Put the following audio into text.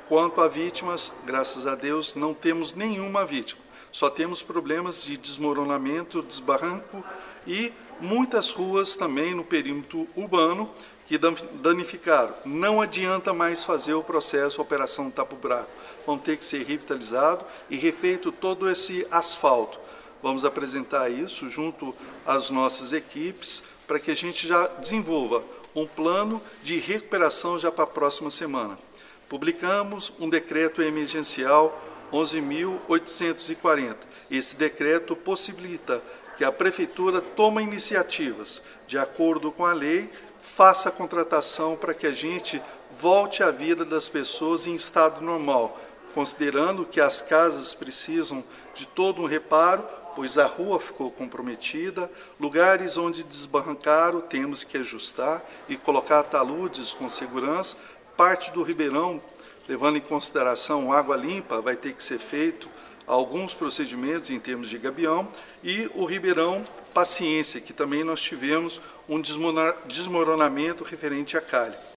Quanto a vítimas, graças a Deus, não temos nenhuma vítima. Só temos problemas de desmoronamento, desbarranco e muitas ruas também no perímetro urbano que danificaram. Não adianta mais fazer o processo Operação Tapa Buraco. Vão ter que ser revitalizados e refeito todo esse asfalto. Vamos apresentar isso junto às nossas equipes para que a gente já desenvolva um plano de recuperação já para a próxima semana. Publicamos um decreto emergencial 11.840. Esse decreto possibilita que a Prefeitura tome iniciativas de acordo com a lei, faça a contratação para que a gente volte à vida das pessoas em estado normal, considerando que as casas precisam de todo um reparo, pois a rua ficou comprometida, lugares onde desbarrancaram temos que ajustar e colocar taludes com segurança. Parte do ribeirão, levando em consideração água limpa, vai ter que ser feito alguns procedimentos em termos de gabião, e o ribeirão Paciência, que também nós tivemos um desmoronamento referente à calha.